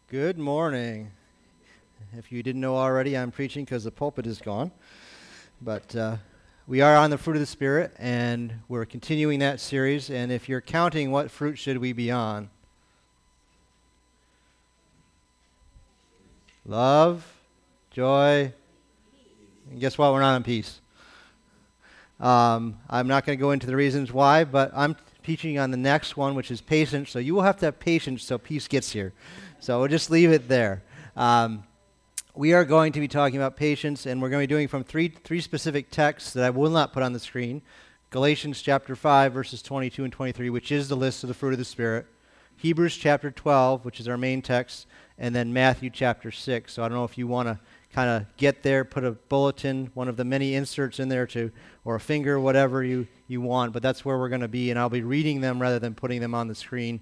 Good morning. If you didn't know already, I'm preaching because the pulpit is gone. But we are on the fruit of the Spirit, and we're continuing that series. And if you're counting, what fruit should we be on? Love, joy, and guess what? We're not on peace. I'm not going to go into the reasons why, but I'm teaching on the next one, which is patience. So you will have to have patience till peace gets here. So we'll just leave it there. We are going to be talking about patience, and we're going to be doing from three specific texts that I will not put on the screen. Galatians chapter 5, verses 22 and 23, which is the list of the fruit of the Spirit. Hebrews chapter 12, which is our main text, and then Matthew chapter 6. So I don't know if you want to kind of get there, put a bulletin, one of the many inserts in there or a finger, whatever you want, but that's where we're going to be, and I'll be reading them rather than putting them on the screen.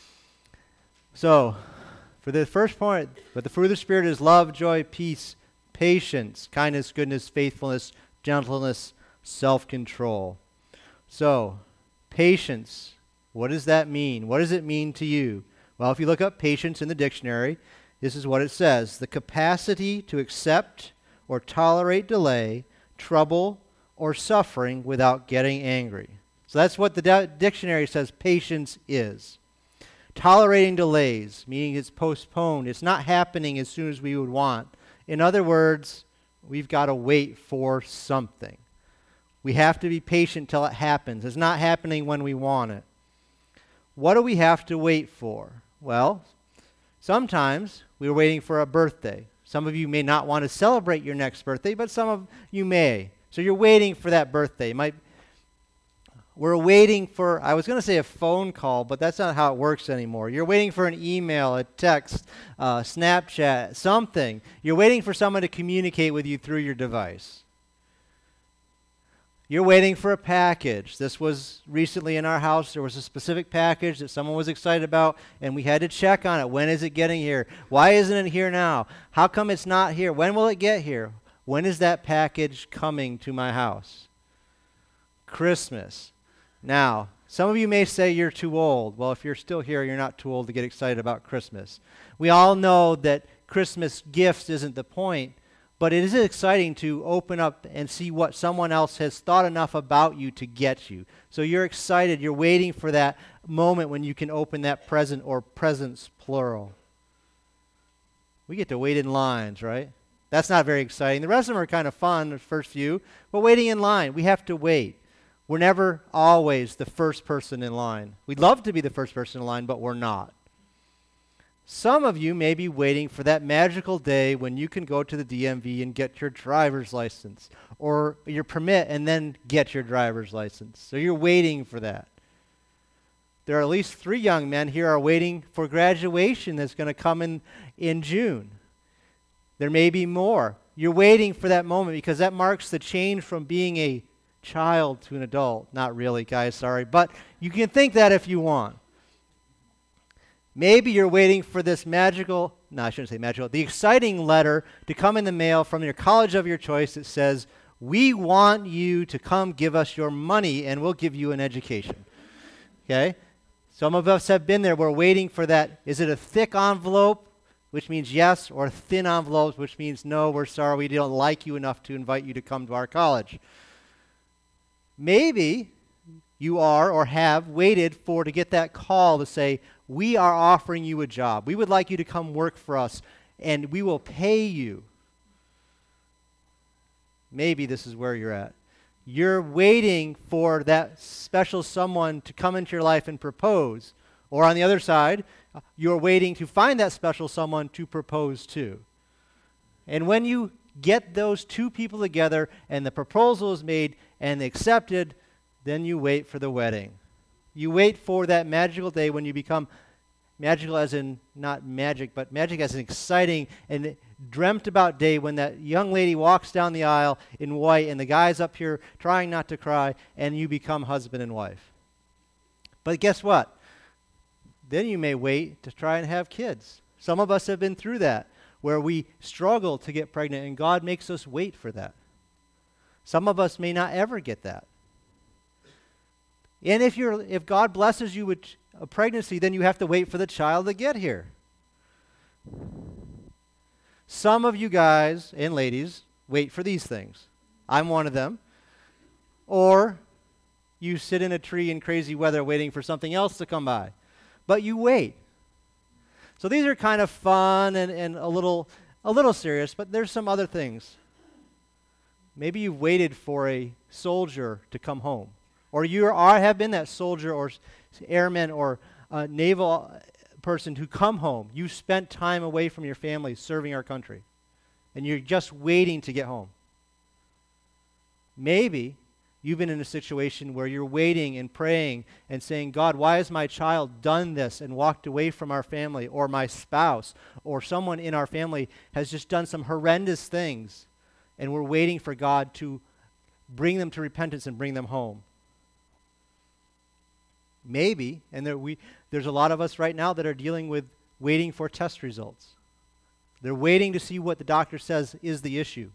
So, for the first point, but the fruit of the Spirit is love, joy, peace, patience, kindness, goodness, faithfulness, gentleness, self-control. So, patience, what does that mean? What does it mean to you? Well, if you look up patience in the dictionary, this is what it says: the capacity to accept or tolerate delay, trouble, or suffering without getting angry. So that's what the dictionary says patience is. Tolerating delays, meaning it's postponed. It's not happening as soon as we would want. In other words, we've got to wait for something. We have to be patient till it happens. It's not happening when we want it. What do we have to wait for? Well, sometimes we're waiting for a birthday. Some of you may not want to celebrate your next birthday, but some of you may. So you're waiting for that birthday. We're waiting for, I was going to say a phone call, but that's not how it works anymore. You're waiting for an email, a text, Snapchat, something. You're waiting for someone to communicate with you through your device. You're waiting for a package. This was recently in our house. There was a specific package that someone was excited about, and we had to check on it. When is it getting here? Why isn't it here now? How come it's not here? When will it get here? When is that package coming to my house? Christmas. Now, some of you may say you're too old. Well, if you're still here, you're not too old to get excited about Christmas. We all know that Christmas gifts isn't the point, but it is exciting to open up and see what someone else has thought enough about you to get you. So you're excited. You're waiting for that moment when you can open that present, or presents plural. We get to wait in lines, right? That's not very exciting. The rest of them are kind of fun, the first few, but waiting in line, we have to wait. We're never always the first person in line. We'd love to be the first person in line, but we're not. Some of you may be waiting for that magical day when you can go to the DMV and get your driver's license, or your permit and then get your driver's license. So you're waiting for that. There are at least 3 young men here are waiting for graduation that's going to come in June. There may be more. You're waiting for that moment because that marks the change from being a child to an adult. Not really, guys, sorry. But you can think that if you want. Maybe you're waiting for this the exciting letter to come in the mail from your college of your choice that says, we want you to come give us your money and we'll give you an education. Okay? Some of us have been there. We're waiting for that. Is it a thick envelope, which means yes, or thin envelopes, which means no, we're sorry, we don't like you enough to invite you to come to our college? Maybe you are or have waited to get that call to say, we are offering you a job. We would like you to come work for us, and we will pay you. Maybe this is where you're at. You're waiting for that special someone to come into your life and propose. Or on the other side, you're waiting to find that special someone to propose to. And when you get those 2 people together and the proposal is made and accepted, then you wait for the wedding. You wait for that magical day when you become magical, as in not magic, but magic as an exciting and dreamt about day when that young lady walks down the aisle in white and the guy's up here trying not to cry and you become husband and wife. But guess what? Then you may wait to try and have kids. Some of us have been through that, where we struggle to get pregnant, and God makes us wait for that. Some of us may not ever get that. And if God blesses you with a pregnancy, then you have to wait for the child to get here. Some of you guys and ladies wait for these things. I'm one of them. Or you sit in a tree in crazy weather waiting for something else to come by. But you wait. So these are kind of fun and a little serious, but there's some other things. Maybe you've waited for a soldier to come home. Or you have been that soldier or airman or naval person who come home. You spent time away from your family serving our country. And you're just waiting to get home. Maybe you've been in a situation where you're waiting and praying and saying, God, why has my child done this and walked away from our family, or my spouse or someone in our family has just done some horrendous things, and we're waiting for God to bring them to repentance and bring them home. Maybe, and there's a lot of us right now that are dealing with waiting for test results. They're waiting to see what the doctor says is the issue.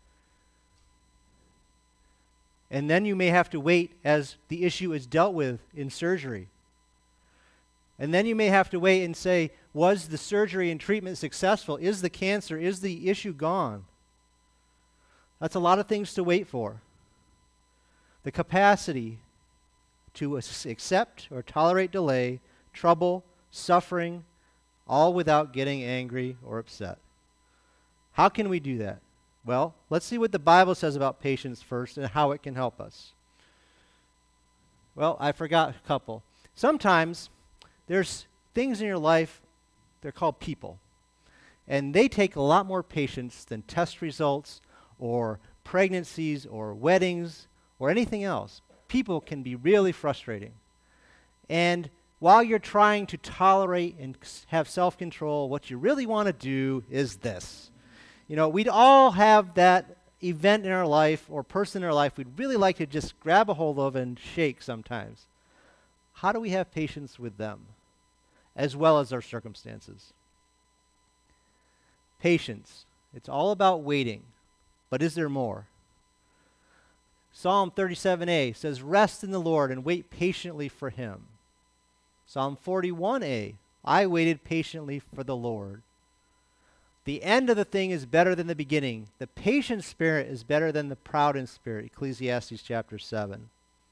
And then you may have to wait as the issue is dealt with in surgery. And then you may have to wait and say, was the surgery and treatment successful? Is the cancer, is the issue gone? That's a lot of things to wait for. The capacity to accept or tolerate delay, trouble, suffering, all without getting angry or upset. How can we do that? Well, let's see what the Bible says about patience first and how it can help us. Well, I forgot a couple. Sometimes there's things in your life, they're called people. And they take a lot more patience than test results or pregnancies or weddings or anything else. People can be really frustrating. And while you're trying to tolerate and have self-control, what you really want to do is this. You know, we'd all have that event in our life or person in our life we'd really like to just grab a hold of and shake sometimes. How do we have patience with them as well as our circumstances? Patience. It's all about waiting. But is there more? Psalm 37a says, rest in the Lord and wait patiently for him. Psalm 41a, I waited patiently for the Lord. The end of the thing is better than the beginning. The patient spirit is better than the proud in spirit. Ecclesiastes chapter 7.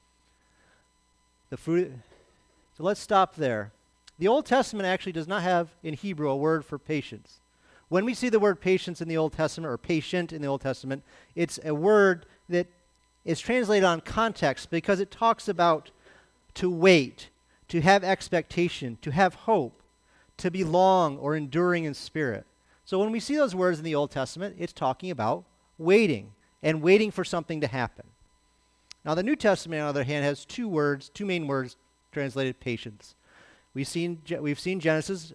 So let's stop there. The Old Testament actually does not have in Hebrew a word for patience. When we see the word patience in the Old Testament, or patient in the Old Testament, it's a word that is translated on context because it talks about to wait, to have expectation, to have hope, to be long or enduring in spirit. So when we see those words in the Old Testament, it's talking about waiting and waiting for something to happen. Now the New Testament, on the other hand, has two main words translated patience. We've seen Galatians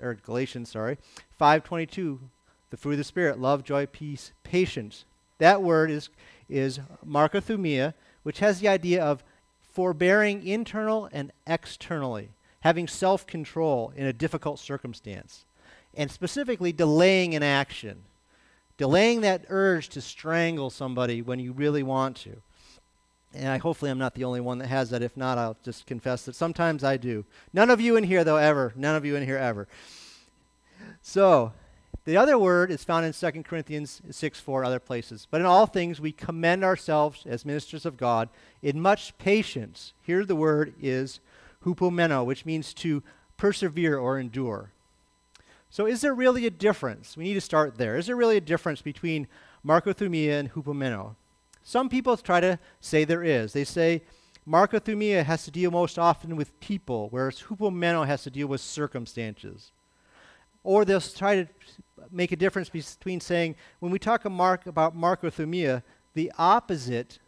5:22, the fruit of the Spirit, love, joy, peace, patience. That word is markothumia, which has the idea of forbearing internal and externally, having self-control in a difficult circumstance. And specifically delaying an action, delaying that urge to strangle somebody when you really want to. And hopefully I'm not the only one that has that. If not, I'll just confess that sometimes I do. None of you in here, though, ever. None of you in here ever. So, the other word is found in 2 Corinthians 6:4, other places. But in all things we commend ourselves as ministers of God in much patience. Here the word is hupomeno, which means to persevere or endure. So is there really a difference? We need to start there. Is there really a difference between markothumia and hupomeno? Some people try to say there is. They say markothumia has to deal most often with people, whereas hupomeno has to deal with circumstances. Or they'll try to make a difference between saying, when we talk about markothumia, the opposite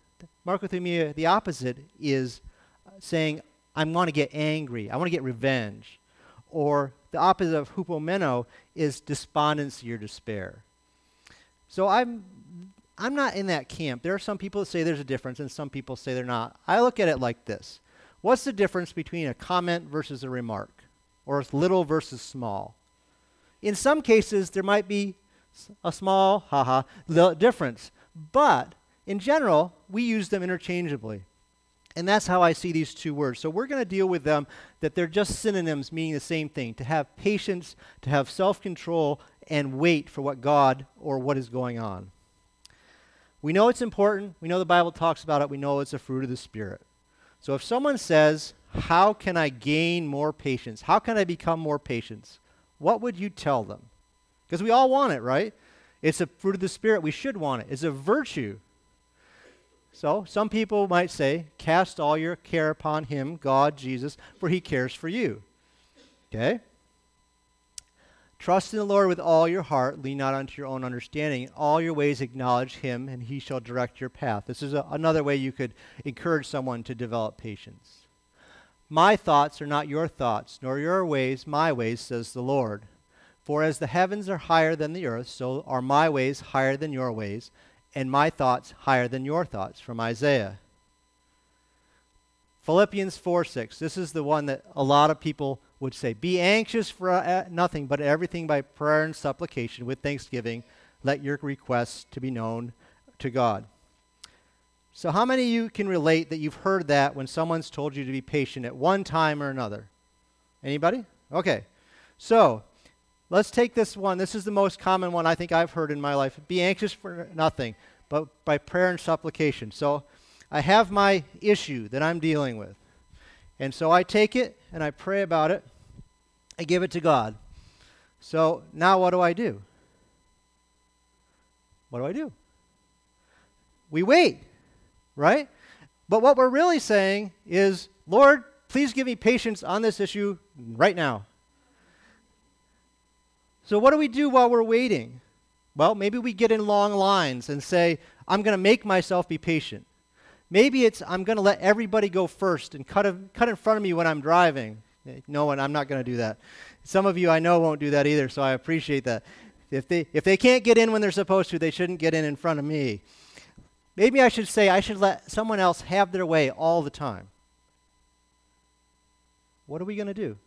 is saying, I want to get angry, I want to get revenge. Or the opposite of hupomeno is despondency or despair. So I'm not in that camp. There are some people that say there's a difference and some people say they're not. I look at it like this. What's the difference between a comment versus a remark? Or little versus small? In some cases, there might be a small, difference. But in general, we use them interchangeably. And that's how I see these two words. So we're going to deal with them, that they're just synonyms meaning the same thing: to have patience, to have self-control, and wait for what God or what is going on. We know it's important. We know the Bible talks about it. We know it's a fruit of the Spirit. So if someone says, how can I gain more patience? How can I become more patient? What would you tell them? Because we all want it, right? It's a fruit of the Spirit. We should want it. It's a virtue. So some people might say, cast all your care upon him, God, Jesus, for he cares for you. Okay? Trust in the Lord with all your heart. Lean not unto your own understanding. In all your ways acknowledge him, and he shall direct your path. This is another way you could encourage someone to develop patience. My thoughts are not your thoughts, nor your ways my ways, says the Lord. For as the heavens are higher than the earth, so are my ways higher than your ways, and my thoughts higher than your thoughts, from Isaiah. Philippians 4:6. This is the one that a lot of people would say, be anxious for nothing, but everything by prayer and supplication with thanksgiving, let your requests to be known to God. So how many of you can relate that you've heard that when someone's told you to be patient at one time or another? Anybody? Okay. So let's take this one. This is the most common one I think I've heard in my life. Be anxious for nothing, but by prayer and supplication. So I have my issue that I'm dealing with. And so I take it and I pray about it. I give it to God. So now what do I do? What do I do? We wait, right? But what we're really saying is, Lord, please give me patience on this issue right now. So what do we do while we're waiting? Well, maybe we get in long lines and say, I'm going to make myself be patient. Maybe it's, I'm going to let everybody go first and cut in front of me when I'm driving. No, and I'm not going to do that. Some of you I know won't do that either, so I appreciate that. If they can't get in when they're supposed to, they shouldn't get in front of me. Maybe I should say I should let someone else have their way all the time. What are we going to do?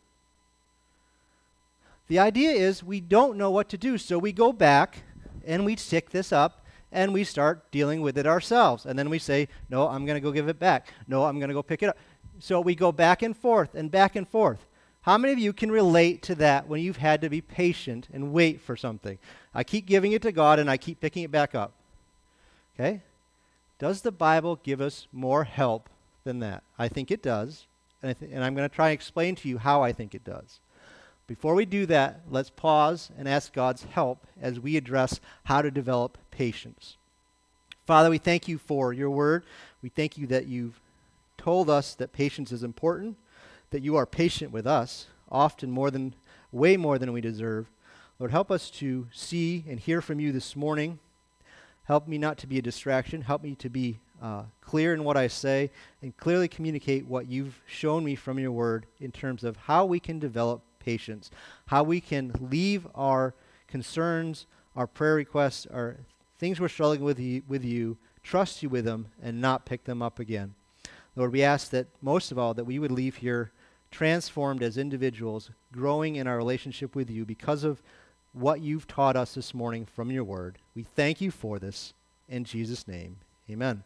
The idea is we don't know what to do, so we go back and we stick this up and we start dealing with it ourselves. And then we say, no, I'm going to go give it back. No, I'm going to go pick it up. So we go back and forth and back and forth. How many of you can relate to that when you've had to be patient and wait for something? I keep giving it to God and I keep picking it back up. Okay? Does the Bible give us more help than that? I think it does. And I'm going to try and explain to you how I think it does. Before we do that, let's pause and ask God's help as we address how to develop patience. Father, we thank you for your word. We thank you that you've told us that patience is important, that you are patient with us, often way more than we deserve. Lord, help us to see and hear from you this morning. Help me not to be a distraction. Help me to be clear in what I say and clearly communicate what you've shown me from your word in terms of how we can develop patience, how we can leave our concerns, our prayer requests, our things we're struggling with you, trust you with them, and not pick them up again. Lord, we ask that most of all that we would leave here transformed as individuals, growing in our relationship with you because of what you've taught us this morning from your word. We thank you for this. In Jesus' name, amen.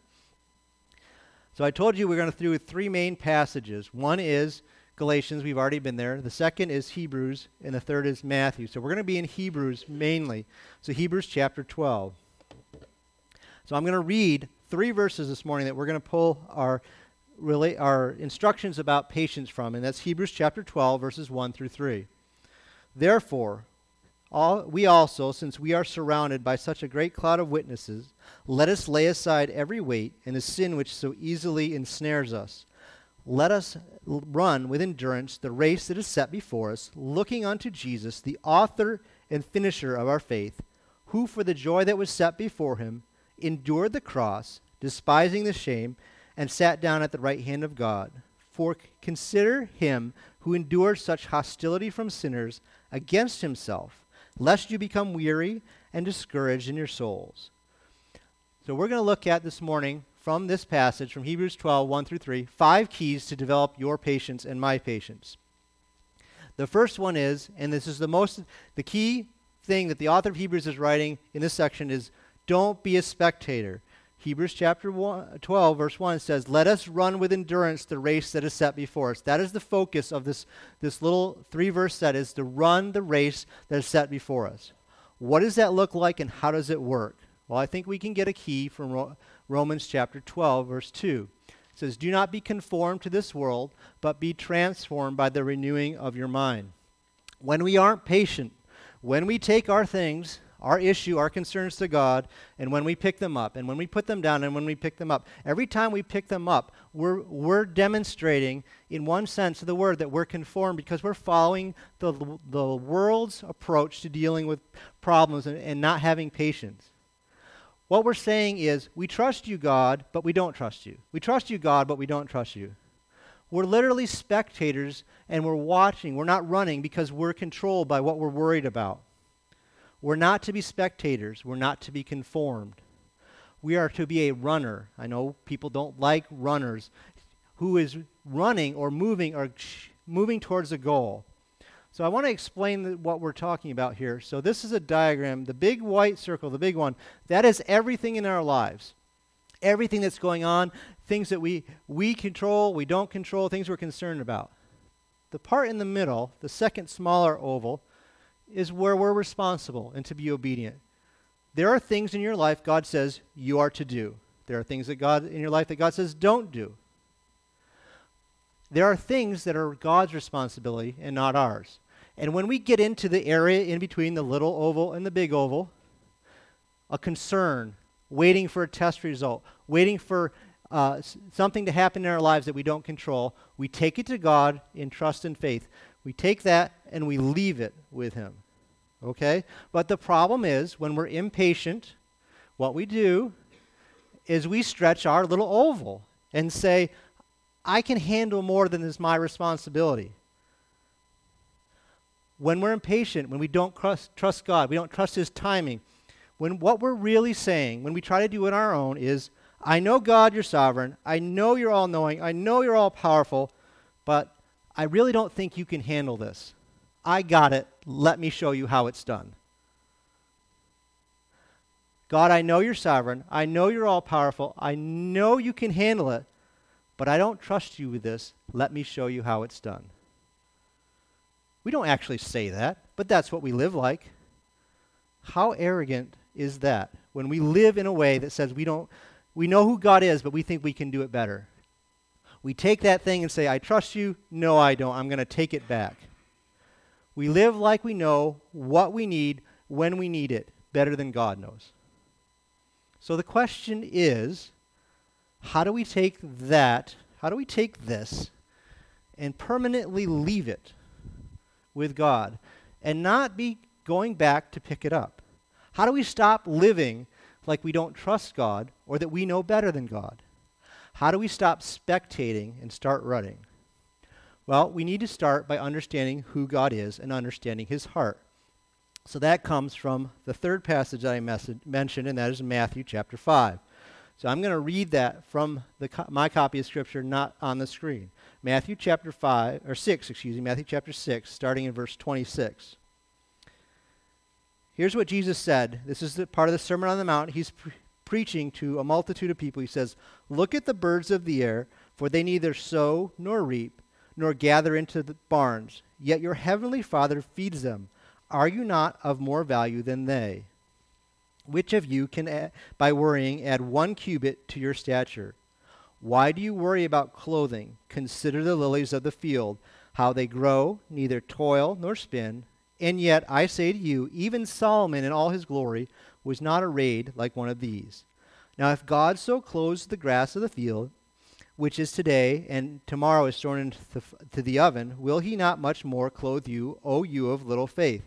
So I told you we're going to do three main passages. One is Galatians, we've already been there. The second is Hebrews, and the third is Matthew. So we're going to be in Hebrews mainly. So Hebrews chapter 12. So I'm going to read 3 verses this morning that we're going to pull our instructions about patience from, and that's Hebrews chapter 12, verses 1 through 3. Therefore, we also, since we are surrounded by such a great cloud of witnesses, let us lay aside every weight and the sin which so easily ensnares us. Let us run with endurance the race that is set before us, looking unto Jesus, the author and finisher of our faith, who for the joy that was set before him endured the cross, despising the shame, and sat down at the right hand of God. For consider him who endured such hostility from sinners against himself, lest you become weary and discouraged in your souls. So we're going to look at this morning from this passage, from Hebrews 12, 1 through 3, 5 keys to develop your patience and my patience. The first one is, and this is the key thing that the author of Hebrews is writing in this section is, don't be a spectator. Hebrews chapter 12, verse 1 says, "Let us run with endurance the race that is set before us." That is the focus of this little 3-verse set, is to run the race that is set before us. What does that look like, and how does it work? Well, I think we can get a key from Romans chapter 12, verse 2. It says, "Do not be conformed to this world, but be transformed by the renewing of your mind." When we aren't patient, when we take our things, our issue, our concerns to God, and when we pick them up, and when we put them down, and when we pick them up, every time we pick them up, we're demonstrating, in one sense of the word, that we're conformed, because we're following the world's approach to dealing with problems and not having patience. What we're saying is, we trust you, God, but we don't trust you. We trust you, God, but we don't trust you. We're literally spectators, and we're watching. We're not running because we're controlled by what we're worried about. We're not to be spectators. We're not to be conformed. We are to be a runner. I know people don't like runners. Who is running or moving towards a goal. So I want to explain what we're talking about here. So this is a diagram. The big white circle, the big one, that is everything in our lives. Everything that's going on, things that we control, we don't control, things we're concerned about. The part in the middle, the second smaller oval, is where we're responsible and to be obedient. There are things in your life God says you are to do. There are things in your life that God says don't do. There are things that are God's responsibility and not ours. And when we get into the area in between the little oval and the big oval, a concern, waiting for a test result, waiting for something to happen in our lives that we don't control, we take it to God in trust and faith. We take that and we leave it with Him. Okay? But the problem is, when we're impatient, what we do is we stretch our little oval and say, I can handle more than is my responsibility. When we're impatient, when we don't trust God, we don't trust His timing, when what we're really saying, when we try to do it on our own, is, I know, God, you're sovereign. I know you're all-knowing. I know you're all-powerful, but I really don't think you can handle this. I got it. Let me show you how it's done. God, I know you're sovereign. I know you're all-powerful. I know you can handle it, but I don't trust you with this. Let me show you how it's done. We don't actually say that, but that's what we live like. How arrogant is that when we live in a way that says we know who God is, but we think we can do it better? We take that thing and say, I trust you. No, I don't. I'm going to take it back. We live like we know what we need when we need it better than God knows. So the question is, how do we take this and permanently leave it with God and not be going back to pick it up? How do we stop living like we don't trust God or that we know better than God? How do we stop spectating and start running? Well, we need to start by understanding who God is and understanding His heart. So that comes from the third passage that I mentioned, and that is Matthew chapter 5. So I'm going to read that from my copy of Scripture, not on the screen. Matthew chapter 6, starting in verse 26. Here's what Jesus said. This is the part of the Sermon on the Mount. He's preaching to a multitude of people. He says, "Look at the birds of the air, for they neither sow nor reap, nor gather into the barns, yet your heavenly Father feeds them. Are you not of more value than they? Which of you can, by worrying, add 1 cubit to your stature? Why do you worry about clothing? Consider the lilies of the field, how they grow, neither toil nor spin. And yet I say to you, even Solomon in all his glory was not arrayed like one of these. Now if God so clothes the grass of the field, which is today and tomorrow is thrown into the oven, will He not much more clothe you, O you of little faith?"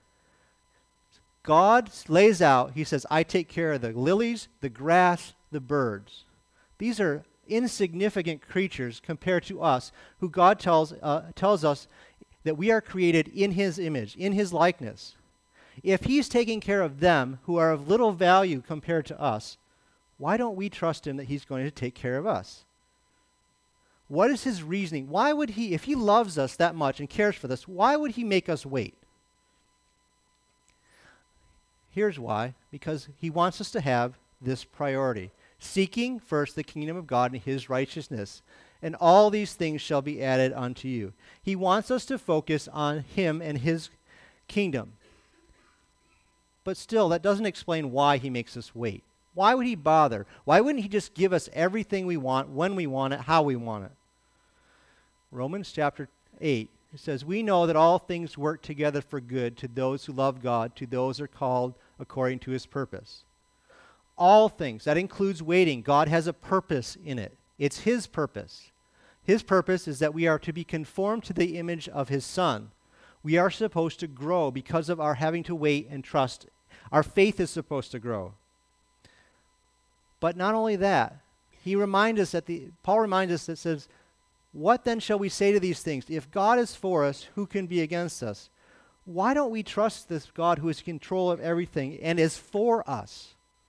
God lays out, He says, I take care of the lilies, the grass, the birds. These are insignificant creatures compared to us, who God tells us that we are created in His image, in His likeness. If He's taking care of them, who are of little value compared to us, why don't we trust Him that He's going to take care of us? What is His reasoning? Why would He, if He loves us that much and cares for us, why would He make us wait? Here's why. Because He wants us to have this priority. seeking first the kingdom of God and his righteousness, and all these things shall be added unto you. He wants us to focus on him and his kingdom. But still, that doesn't explain why he makes us wait. Why would he bother? Why wouldn't he just give us everything we want, when we want it, how we want it? Romans chapter 8, it says, we know that all things work together for good to those who love God, to those who are called according to his purpose. All things, that includes waiting. God has a purpose in it. It's his purpose. His purpose is that we are to be conformed to the image of his Son. We are supposed to grow because of our having to wait and trust. Our faith is supposed to grow. But not only that, Paul reminds us that says, what then shall we say to these things? If God is for us, who can be against us? Why don't we trust this God who is in control of everything and is for us?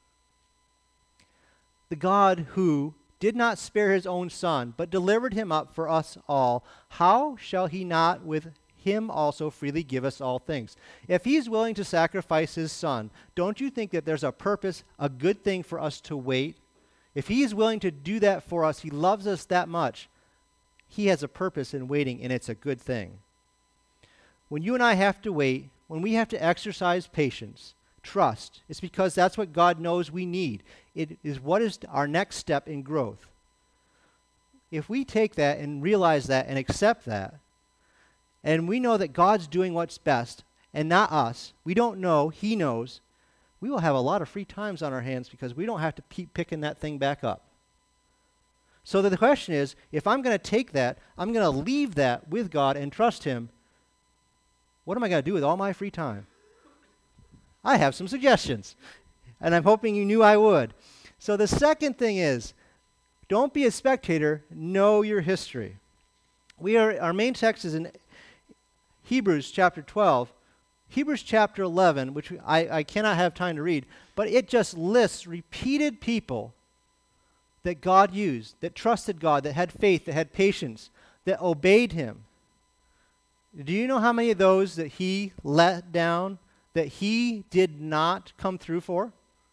The God who did not spare his own Son, but delivered him up for us all, how shall he not with him also freely give us all things? If he's willing to sacrifice his Son, don't you think that there's a purpose, a good thing for us to wait? If he is willing to do that for us, he loves us that much, he has a purpose in waiting, and it's a good thing. When you and I have to wait, when we have to exercise patience, trust, it's because that's what God knows we need. It is what is our next step in growth. If we take that and realize that and accept that, and we know that God's doing what's best and not us, we don't know, he knows, we will have a lot of free times on our hands because we don't have to keep picking that thing back up. So the question is, if I'm going to take that, I'm going to leave that with God and trust him, what am I going to do with all my free time? I have some suggestions, and I'm hoping you knew I would. So the second thing is, don't be a spectator, know your history. Our main text is in Hebrews chapter 12. Hebrews chapter 11, which I cannot have time to read, but it just lists repeated people that God used, that trusted God, that had faith, that had patience, that obeyed him. Do you know how many of those that he let down, that he did not come through for?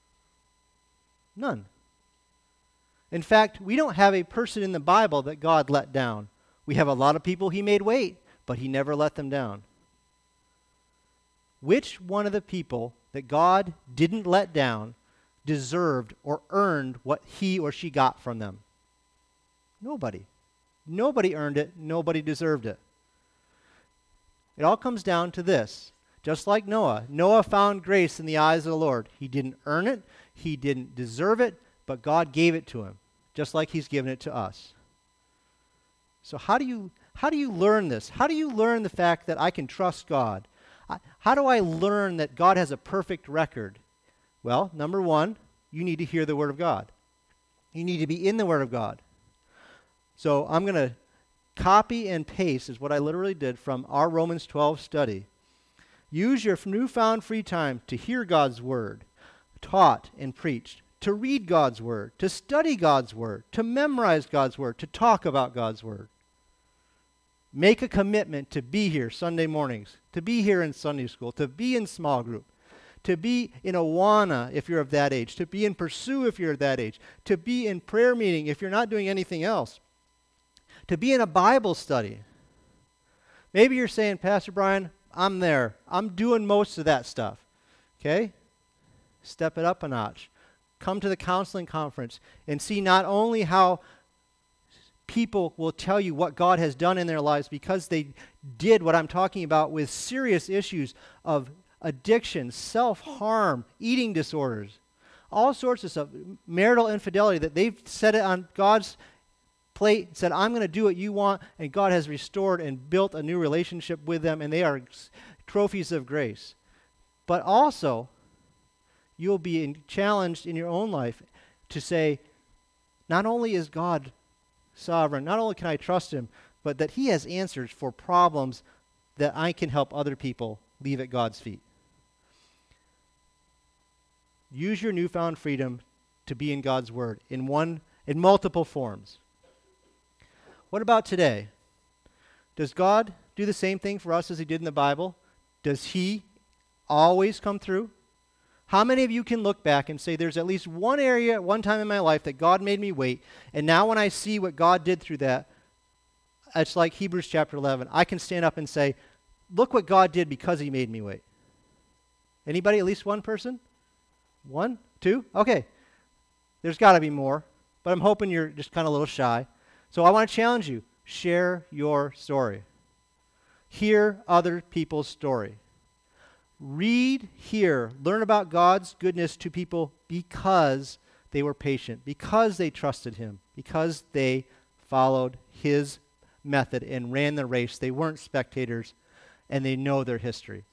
None. In fact, we don't have a person in the Bible that God let down. We have a lot of people he made wait, but he never let them down. Which one of the people that God didn't let down deserved or earned what he or she got from them? Nobody. Nobody earned it. Nobody deserved it. It all comes down to this. Just like Noah. Noah found grace in the eyes of the Lord. He didn't earn it. He didn't deserve it, but God gave it to him, just like he's given it to us. So how do you learn this? How do you learn the fact that I can trust God? How do I learn that God has a perfect record? Well, number one, you need to hear the Word of God. You need to be in the Word of God. So I'm going to copy and paste, is what I literally did from our Romans 12 study. Use your newfound free time to hear God's Word, taught and preached, to read God's Word, to study God's Word, to memorize God's Word, to talk about God's Word. Make a commitment to be here Sunday mornings, to be here in Sunday school, to be in small group, to be in Awana if you're of that age, to be in Pursue if you're of that age, to be in prayer meeting if you're not doing anything else, to be in a Bible study. Maybe you're saying, Pastor Brian, I'm there. I'm doing most of that stuff. Okay? Step it up a notch. Come to the counseling conference and see not only how people will tell you what God has done in their lives because they did what I'm talking about with serious issues of addiction, self-harm, eating disorders, all sorts of stuff, marital infidelity, that they've set it on God's plate, said, I'm going to do what you want, and God has restored and built a new relationship with them, and they are trophies of grace. But also, you'll be challenged in your own life to say, not only is God sovereign, not only can I trust him, but that he has answers for problems that I can help other people leave at God's feet. Use your newfound freedom to be in God's Word in multiple forms. What about today? Does God do the same thing for us as he did in the Bible? Does he always come through? How many of you can look back and say there's at least one area at one time in my life that God made me wait, and now when I see what God did through that, it's like Hebrews chapter 11. I can stand up and say, look what God did because he made me wait. Anybody? At least one person? One? Two? Okay. There's got to be more, but I'm hoping you're just kind of a little shy. So I want to challenge you. Share your story. Hear other people's story. Read, hear, learn about God's goodness to people because they were patient, because they trusted him, because they followed his method and ran the race. They weren't spectators, and they know their history.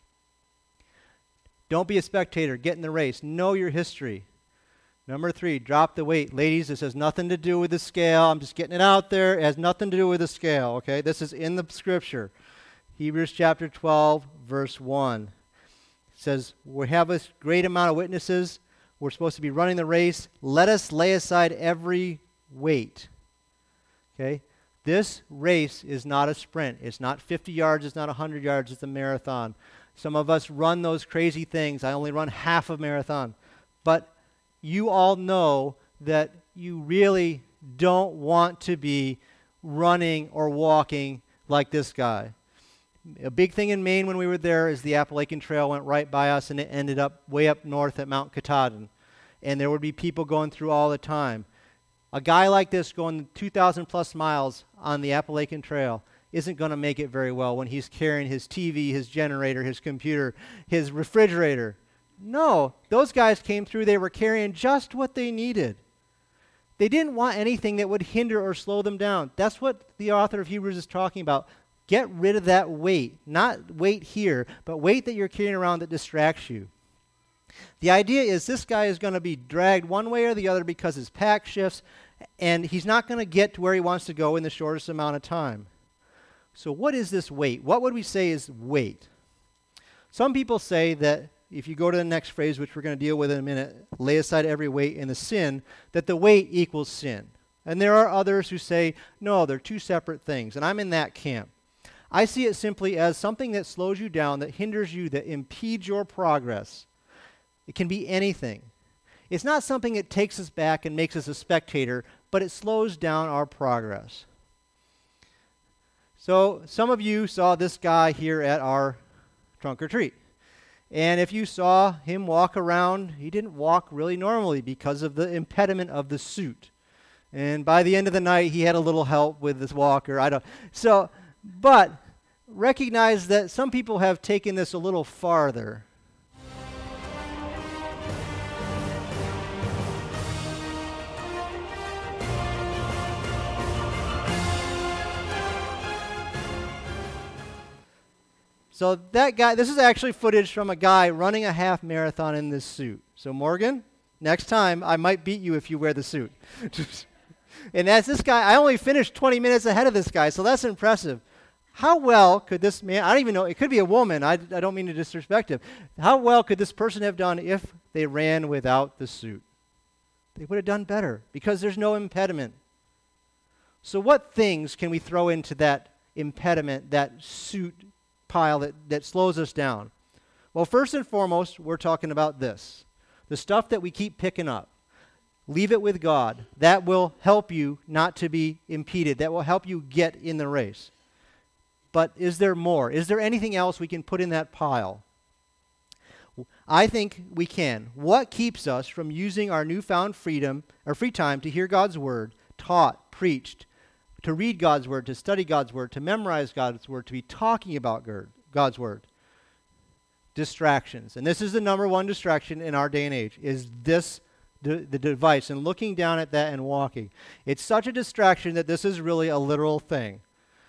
Don't be a spectator. Get in the race. Know your history. Number 3, drop the weight. Ladies, this has nothing to do with the scale. I'm just getting it out there. It has nothing to do with the scale, okay? This is in the scripture. Hebrews chapter 12, verse 1. It says, we have a great amount of witnesses. We're supposed to be running the race. Let us lay aside every weight. Okay? This race is not a sprint. It's not 50 yards. It's not 100 yards. It's a marathon. Some of us run those crazy things. I only run half a marathon. But you all know that you really don't want to be running or walking like this guy. A big thing in Maine when we were there is the Appalachian Trail went right by us, and it ended up way up north at Mount Katahdin. And there would be people going through all the time. A guy like this going 2,000 plus miles on the Appalachian Trail isn't going to make it very well when he's carrying his TV, his generator, his computer, his refrigerator. No, those guys came through, they were carrying just what they needed. They didn't want anything that would hinder or slow them down. That's what the author of Hebrews is talking about. Get rid of that weight. Not weight here, but weight that you're carrying around that distracts you. The idea is this guy is going to be dragged one way or the other because his pack shifts, and he's not going to get to where he wants to go in the shortest amount of time. So what is this weight? What would we say is weight? Some people say that if you go to the next phrase, which we're going to deal with in a minute, lay aside every weight and the sin, that the weight equals sin. And there are others who say, no, they're two separate things. And I'm in that camp. I see it simply as something that slows you down, that hinders you, that impedes your progress. It can be anything. It's not something that takes us back and makes us a spectator, but it slows down our progress. So some of you saw this guy here at our trunk or treat. And if you saw him walk around, he didn't walk really normally because of the impediment of the suit. And by the end of the night, he had a little help with this walker. But recognize that some people have taken this a little farther. So that guy, this is actually footage from a guy running a half marathon in this suit. So Morgan, next time I might beat you if you wear the suit. And as this guy, I only finished 20 minutes ahead of this guy, so that's impressive. How well could this man, I don't even know, it could be a woman, I don't mean to disrespect him. How well could this person have done if they ran without the suit? They would have done better because there's no impediment. So what things can we throw into that impediment, that suit pile that slows us down? Well, first and foremost, we're talking about this. The stuff that we keep picking up. Leave it with God. That will help you not to be impeded. That will help you get in the race. But is there more? Is there anything else we can put in that pile? I think we can. What keeps us from using our newfound freedom or free time to hear God's word taught, preached, to read God's word, to study God's word, to memorize God's word, to be talking about God's word? Distractions. And this is the number one distraction in our day and age, is this, the device, and looking down at that and walking. It's such a distraction that this is really a literal thing.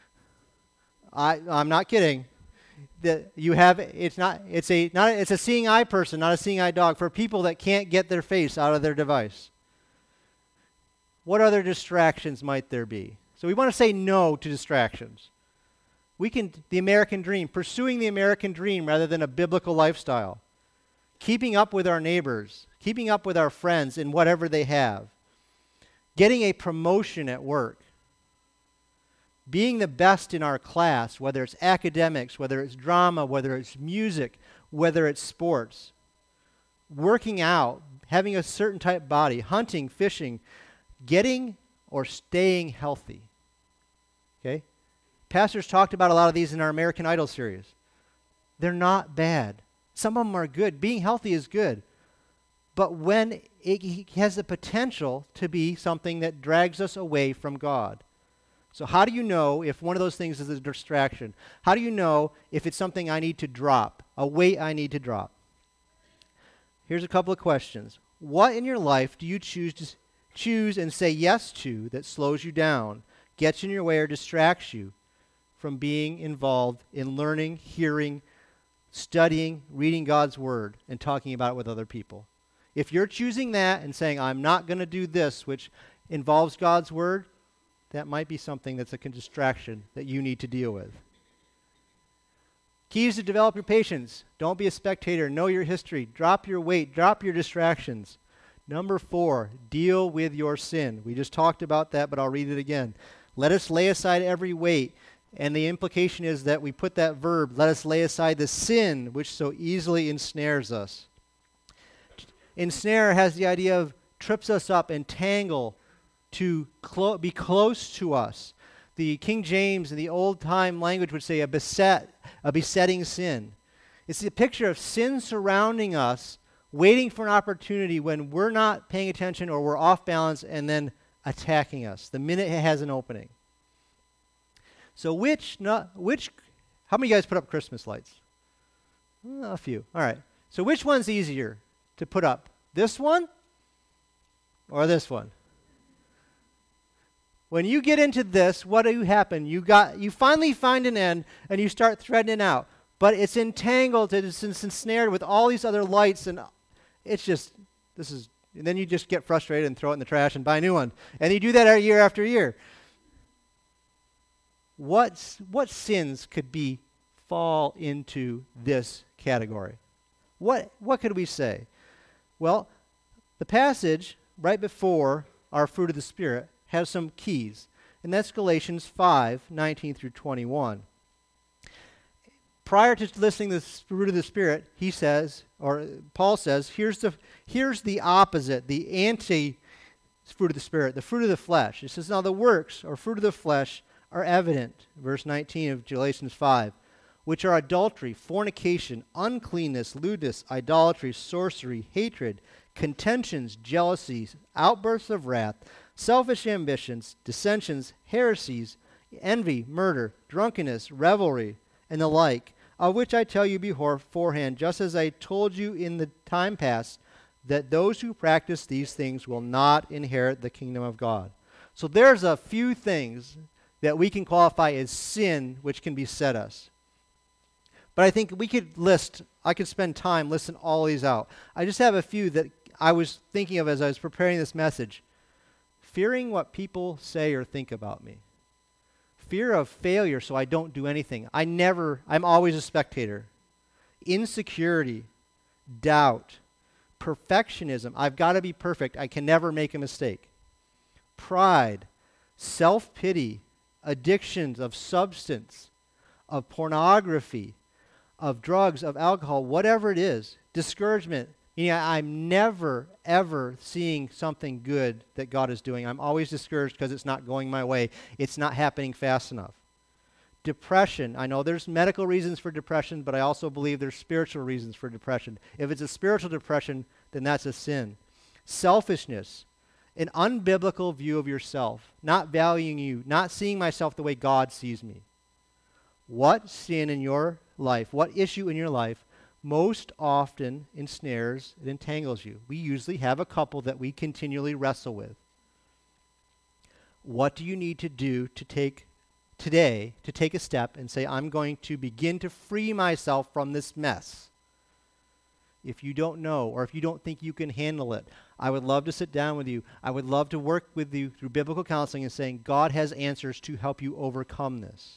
I'm not kidding. That you have, it's a seeing eye person, not a seeing eye dog, for people that can't get their face out of their device. What other distractions might there be? So we want to say no to distractions. The American dream, pursuing the American dream rather than a biblical lifestyle. Keeping up with our neighbors, keeping up with our friends in whatever they have. Getting a promotion at work. Being the best in our class, whether it's academics, whether it's drama, whether it's music, whether it's sports. working out, having a certain type body, hunting, fishing, getting or staying healthy. Okay? Pastors talked about a lot of these in our American Idol series. They're not bad. Some of them are good. Being healthy is good. But when it has the potential to be something that drags us away from God. So how do you know if one of those things is a distraction? How do you know if it's something I need to drop, a weight I need to drop? Here's a couple of questions. What in your life do you choose and say yes to that slows you down, gets in your way, or distracts you from being involved in learning, hearing, studying, reading God's Word, and talking about it with other people? If you're choosing that and saying, I'm not going to do this, which involves God's Word, that might be something that's a distraction that you need to deal with. Keys to develop your patience. Don't be a spectator. Know your history. Drop your weight. Drop your distractions. Number 4, deal with your sin. We just talked about that, but I'll read it again. Let us lay aside every weight. And the implication is that we put that verb, let us lay aside the sin which so easily ensnares us. Ensnare has the idea of trips us up, entangle, to be close to us. The King James in the old-time language would say a besetting sin. It's a picture of sin surrounding us, waiting for an opportunity when we're not paying attention or we're off balance, and then attacking us the minute it has an opening. So how many of you guys put up Christmas lights? A few. All right. So which one's easier to put up? This one or this one? When you get into this, what do you happen? You finally find an end and you start threading it out. But it's entangled, it's ensnared with all these other lights, and and then you just get frustrated and throw it in the trash and buy a new one. And you do that year after year. What sins could fall into this category? What could we say? Well, the passage right before our fruit of the Spirit has some keys, and that's Galatians 5:19 through 21. Prior to listing the fruit of the Spirit, he says, or Paul says, here's the opposite, the anti-fruit of the Spirit, the fruit of the flesh. It says, now the works, or fruit of the flesh, are evident, verse 19 of Galatians 5, which are adultery, fornication, uncleanness, lewdness, idolatry, sorcery, hatred, contentions, jealousies, outbursts of wrath, selfish ambitions, dissensions, heresies, envy, murder, drunkenness, revelry, and the like, of which I tell you beforehand, just as I told you in the time past, that those who practice these things will not inherit the kingdom of God. So there's a few things that we can qualify as sin which can beset us. But I think I could spend time listing all these out. I just have a few that I was thinking of as I was preparing this message. Fearing what people say or think about me. Fear of failure, so I don't do anything. I'm always a spectator. Insecurity, doubt, perfectionism. I've got to be perfect. I can never make a mistake. Pride, self-pity, addictions of substance, of pornography, of drugs, of alcohol, whatever it is. Discouragement. I'm never, ever seeing something good that God is doing. I'm always discouraged because it's not going my way. It's not happening fast enough. Depression. I know there's medical reasons for depression, but I also believe there's spiritual reasons for depression. If it's a spiritual depression, then that's a sin. Selfishness. An unbiblical view of yourself. Not valuing you. Not seeing myself the way God sees me. What sin in your life, what issue in your life most often ensnares and entangles you? We usually have a couple that we continually wrestle with. What do you need to do to take a step and say, I'm going to begin to free myself from this mess? If you don't know, or if you don't think you can handle it, I would love to sit down with you. I would love to work with you through biblical counseling and saying, God has answers to help you overcome this.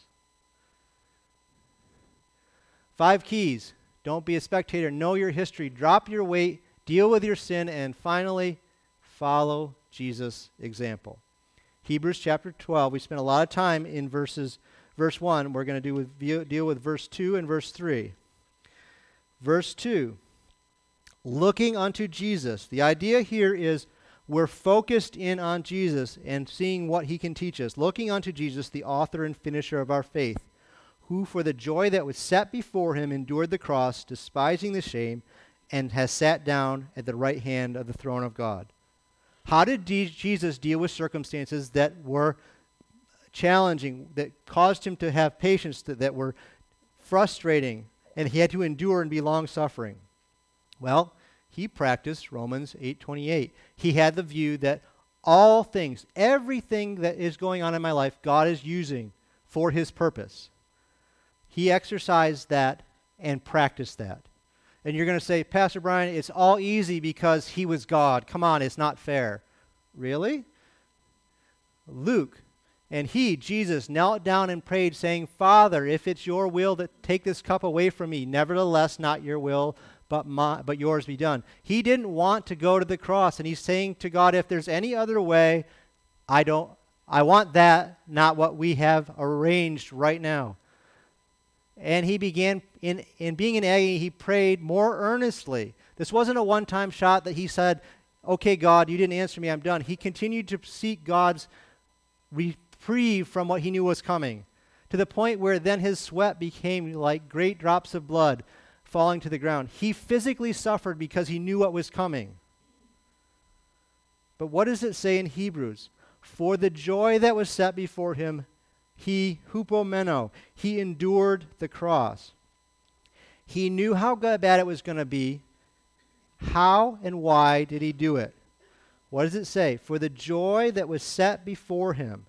5 keys. Don't be a spectator. Know your history. Drop your weight. Deal with your sin. And finally, follow Jesus' example. Hebrews chapter 12. We spent a lot of time in verse 1. We're going to deal with verse 2 and verse 3. Verse 2. Looking unto Jesus. The idea here is we're focused in on Jesus and seeing what he can teach us. Looking unto Jesus, the author and finisher of our faith, who for the joy that was set before him endured the cross, despising the shame, and has sat down at the right hand of the throne of God. How did Jesus deal with circumstances that were challenging, that caused him to have patience, that were frustrating, and he had to endure and be long-suffering? Well, he practiced Romans 8:28. He had the view that all things, everything that is going on in my life, God is using for his purpose. He exercised that and practiced that. And you're going to say, Pastor Brian, it's all easy because he was God. Come on, it's not fair. Really? Luke, and he, Jesus, knelt down and prayed, saying, Father, if it's your will that take this cup away from me, nevertheless, not your will, but yours be done. He didn't want to go to the cross, and he's saying to God, if there's any other way, I want that, not what we have arranged right now. And he began, in being in agony, he prayed more earnestly. This wasn't a one-time shot that he said, okay, God, you didn't answer me, I'm done. He continued to seek God's reprieve from what he knew was coming, to the point where then his sweat became like great drops of blood falling to the ground. He physically suffered because he knew what was coming. But what does it say in Hebrews? For the joy that was set before him, he, hupomeno, he endured the cross. He knew how bad it was going to be. How and why did he do it? What does it say? For the joy that was set before him.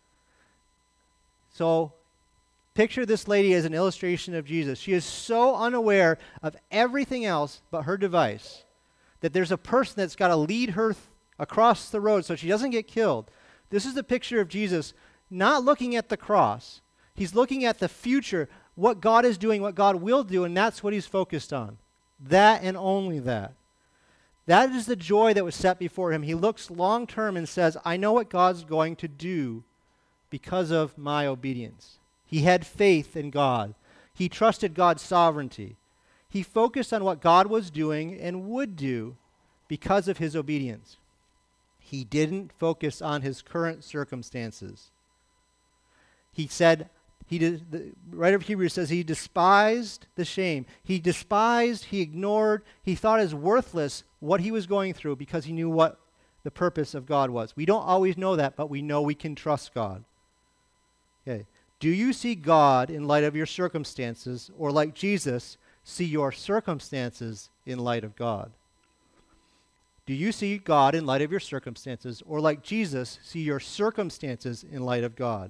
So, picture this lady as an illustration of Jesus. She is so unaware of everything else but her device that there's a person that's got to lead her across the road so she doesn't get killed. This is the picture of Jesus not looking at the cross. He's looking at the future, what God is doing, what God will do, and that's what he's focused on. That and only that. That is the joy that was set before him. He looks long term and says, I know what God's going to do because of my obedience. He had faith in God. He trusted God's sovereignty. He focused on what God was doing and would do because of his obedience. He didn't focus on his current circumstances. He said, the writer of Hebrews says he despised the shame. He ignored, he thought as worthless what he was going through because he knew what the purpose of God was. We don't always know that, but we know we can trust God. Okay. Do you see God in light of your circumstances, or like Jesus, see your circumstances in light of God? Do you see God in light of your circumstances, or like Jesus, see your circumstances in light of God?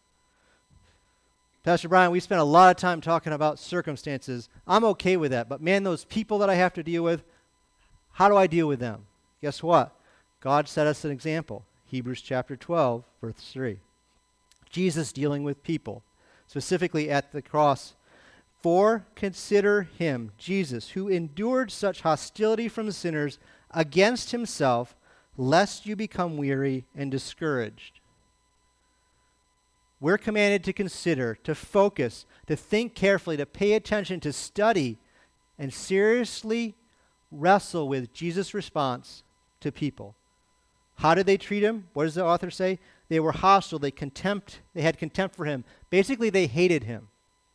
Pastor Brian, we spent a lot of time talking about circumstances. I'm okay with that, but man, those people that I have to deal with, how do I deal with them? Guess what? God set us an example. Hebrews chapter 12, verse 3. Jesus dealing with people, specifically at the cross. For consider him, Jesus, who endured such hostility from sinners against himself, lest you become weary and discouraged. We're commanded to consider, to focus, to think carefully, to pay attention, to study, and seriously wrestle with Jesus' response to people. How did they treat him? What does the author say? They were hostile. They had contempt for him. Basically, they hated him.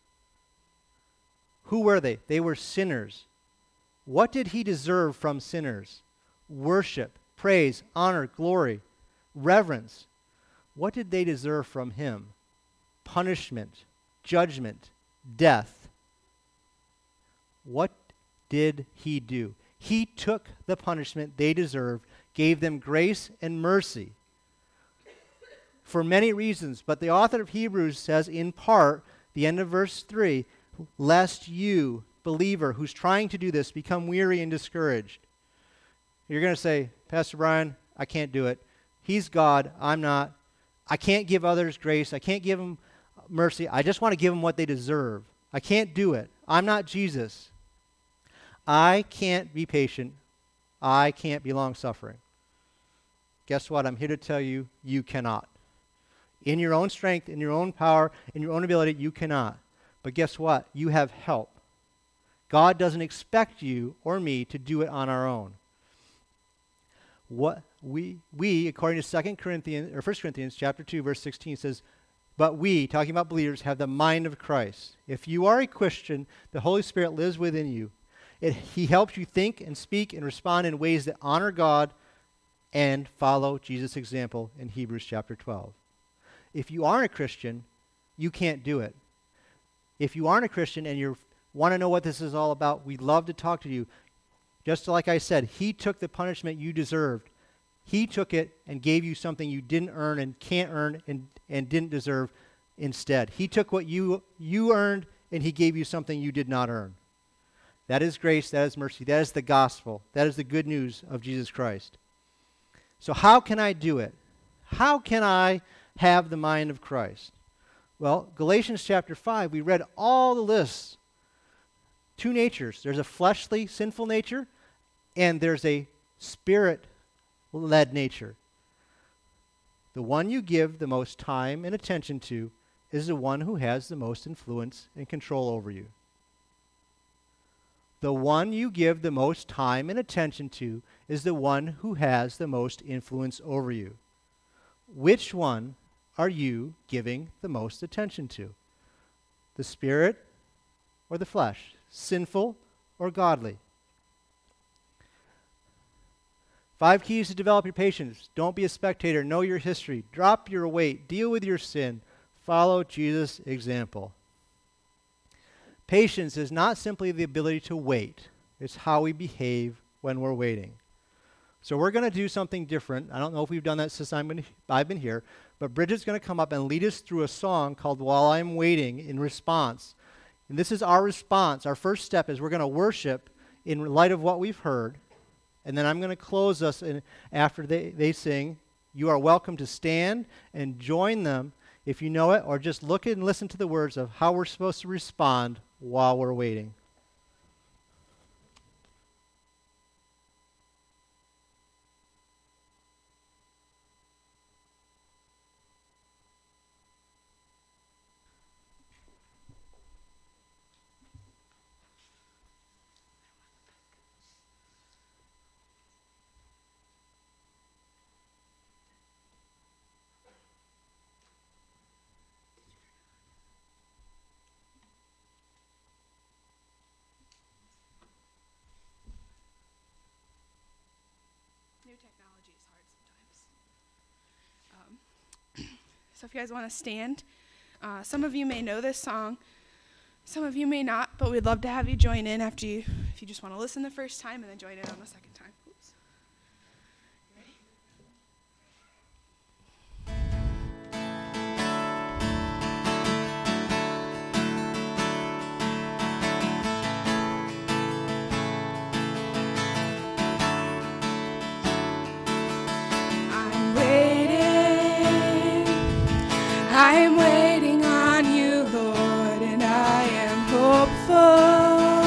Who were they? They were sinners. What did he deserve from sinners? Worship, praise, honor, glory, reverence. What did they deserve from him? Punishment, judgment, death. What did he do? He took the punishment they deserved, gave them grace and mercy for many reasons. But the author of Hebrews says, in part, the end of verse 3, lest you, believer, who's trying to do this, become weary and discouraged. You're going to say, Pastor Brian, I can't do it. He's God, I'm not. I can't give others grace. I can't give them mercy. I just want to give them what they deserve. I can't do it. I'm not Jesus. I can't be patient. I can't be long-suffering. Guess what? I'm here to tell you, you cannot. In your own strength, in your own power, in your own ability, you cannot. But guess what? You have help. God doesn't expect you or me to do it on our own. What we according to 2 Corinthians or 1 Corinthians chapter 2 verse 16 says, but we, talking about believers, have the mind of Christ. If you are a Christian, the Holy Spirit lives within you. He helps you think and speak and respond in ways that honor God and follow Jesus' example in Hebrews chapter 12. If you aren't a Christian, you can't do it. If you aren't a Christian and you want to know what this is all about, we'd love to talk to you. Just like I said, he took the punishment you deserved. He took it and gave you something you didn't earn and can't earn and didn't deserve instead. He took what you earned and he gave you something you did not earn. That is grace, that is mercy, that is the gospel. That is the good news of Jesus Christ. So how can I do it? How can I have the mind of Christ? Well, Galatians chapter 5, we read all the lists. Two natures. There's a fleshly, sinful nature, and there's a spirit-led nature. The one you give the most time and attention to is the one who has the most influence and control over you. The one you give the most time and attention to is the one who has the most influence over you. Which one are you giving the most attention to? The spirit or the flesh? Sinful or godly? 5 keys to develop your patience. Don't be a spectator. Know your history. Drop your weight. Deal with your sin. Follow Jesus' example. Patience is not simply the ability to wait. It's how we behave when we're waiting. So we're going to do something different. I don't know if we've done that since I've been here, but Bridget's going to come up and lead us through a song called While I'm Waiting in response. And this is our response. Our first step is we're going to worship in light of what we've heard. And then I'm going to close us after they sing. You are welcome to stand and join them if you know it, or just look and listen to the words of how we're supposed to respond while we're waiting. New technology is hard sometimes. So if you guys want to stand, some of you may know this song, some of you may not, but we'd love to have you join in if you just want to listen the first time and then join in on the second time. Oops. You ready? I am waiting on you, Lord, and I am hopeful.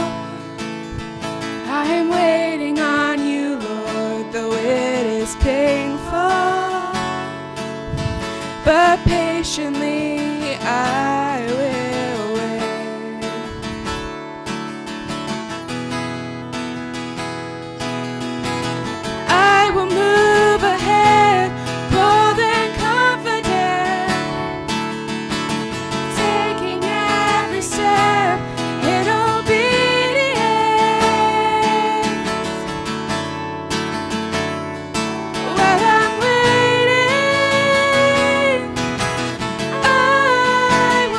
I am waiting on you, Lord, though it is painful. But patiently I will wait. I will move ahead, bold and confident, taking every step in obedience. While I'm waiting, I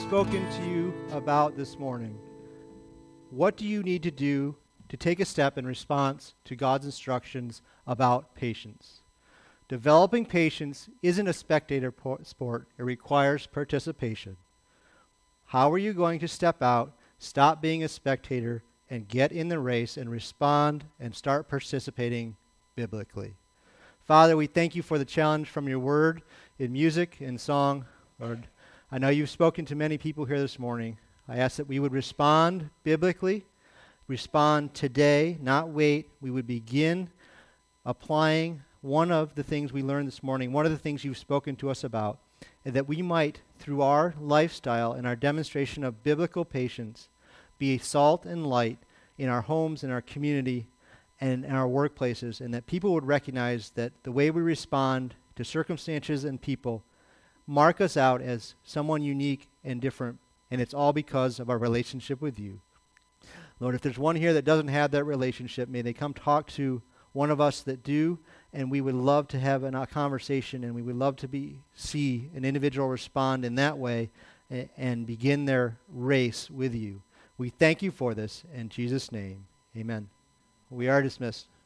spoken to you about this morning? What do you need to do to take a step in response to God's instructions about patience? Developing patience isn't a spectator sport. It requires participation. How are you going to step out, stop being a spectator, and get in the race and respond and start participating biblically? Father, we thank you for the challenge from your word in music and song. Lord, I know you've spoken to many people here this morning. I ask that we would respond biblically, respond today, not wait. We would begin applying one of the things we learned this morning, one of the things you've spoken to us about, and that we might, through our lifestyle and our demonstration of biblical patience, be salt and light in our homes, in our community, and in our workplaces, and that people would recognize that the way we respond to circumstances and people mark us out as someone unique and different, and it's all because of our relationship with you. Lord, if there's one here that doesn't have that relationship, may they come talk to one of us that do, and we would love to have a conversation, and we would love to see an individual respond in that way and begin their race with you. We thank you for this. In Jesus' name, amen. We are dismissed.